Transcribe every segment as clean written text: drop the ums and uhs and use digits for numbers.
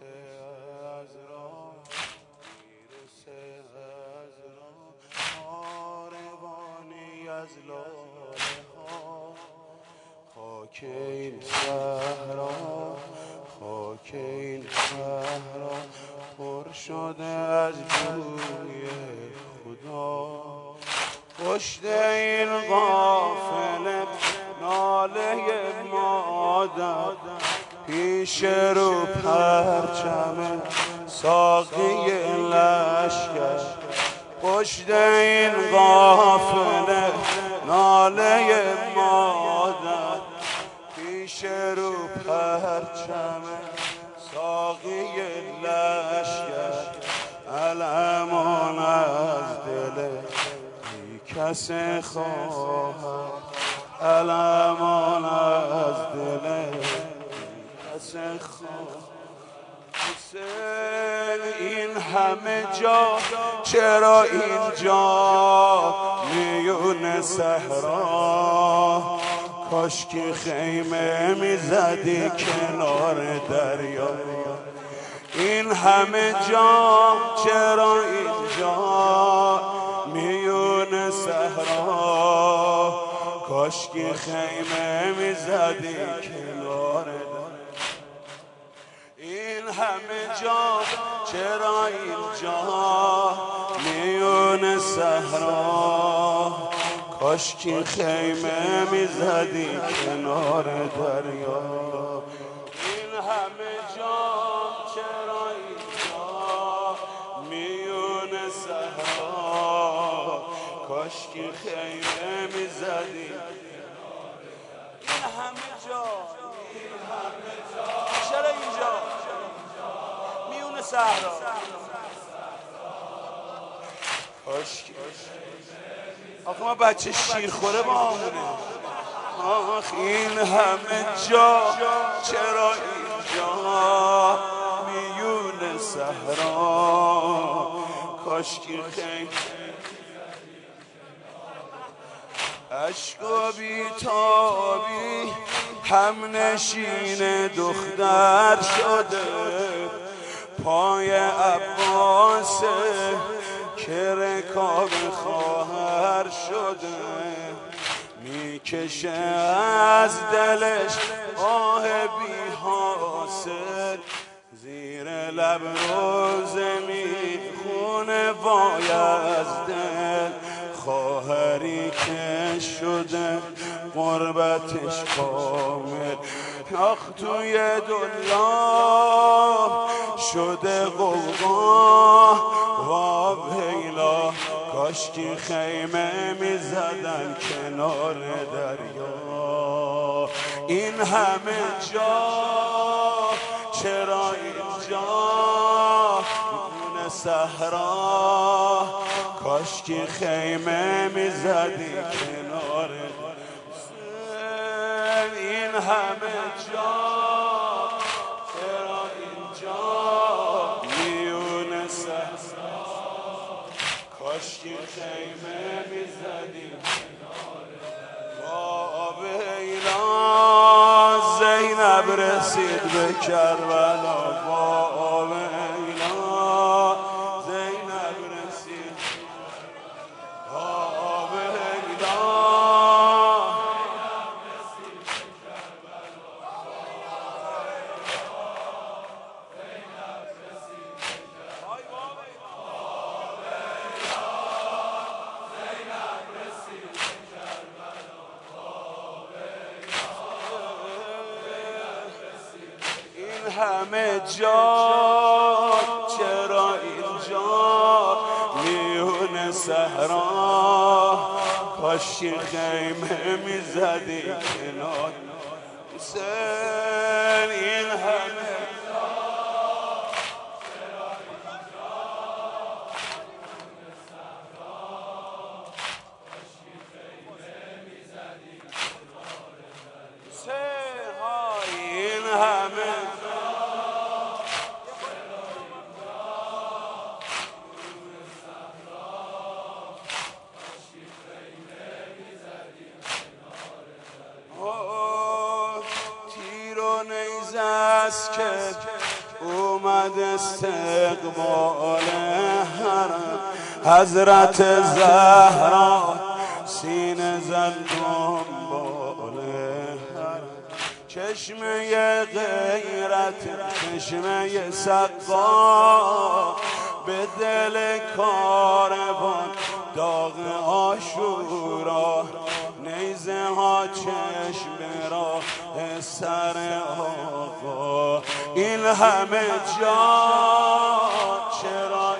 از راه میرسه از راه کاروانی از لاله ها خاک این صحرا خاک این صحرا پر شده از بوی خدا پشت این قافله ناله مادر پیش رو پرچم ساقی لشکر پشت این قافله ناله مادر پیش رو پرچم ساقی لشکر علمان از دل کس خواهد علمان از دل کس خواهد این همه جا چرا اینجا میون صحرا کاشکی خیمه میزدی کنار دریا این همه جا چرا اینجا میون صحرا کاشکی خیمه میزدی کنار این همه جا چرا اینجا میون صحرا کاشکی خیمه میزدی کنار دریا این همه جا چرا اینجا میون صحرا کاشکی خیمه میزدی این همه جا چرا اینجا میون صحرا کاشکی آخه ما بچه شیرخوره با همونه آخ این همه جا چرا اینجا میون صحرا کاشکی خیمه عشق و بیتابی هم نشین دختر شده پای عباسه که رکاب خواهر شده میکشه از دلش آه بی حاصل زیر لب روزه میخونه وای از دل خواهری که شده غربتش کامل آخ توی دنیا شده غوغا و ویلا کاشکی خیمه میزدن کنار دریا این همه جا چرا اینجا میون صحرا کاشکی خیمه میزدی کنار این همه جا چرا اینجا میون صحرا کاشکی خیمه میزدی با ویلا زینب رسید به کربلا با ویلا زینب رسید با ویلا همه جا چرا اینجا میون صحرا کاشکی خیمه میزدی کنار حسین این همه جا چرا اینجا میون صحرا کاشکی خیمه میزدی کنار حسین این همه تیر و نیزه است که اومد استقبال حرم حضرت زهرا سینه زد دنبال حرم چشمه غیرت چشمه سقا به دل کاروان داغ عاشورا نیزه ها چشم را سر آقا این همه جان چرا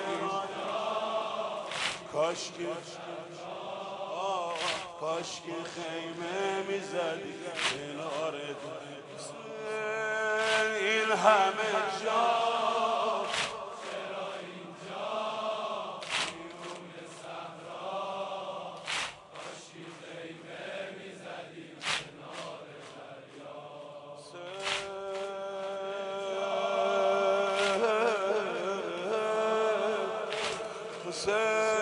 کاشکی خیمه میزدی کنار این همه جان چرا اینجا میون صحرا کاشکی خیمه میزدی کنار دریا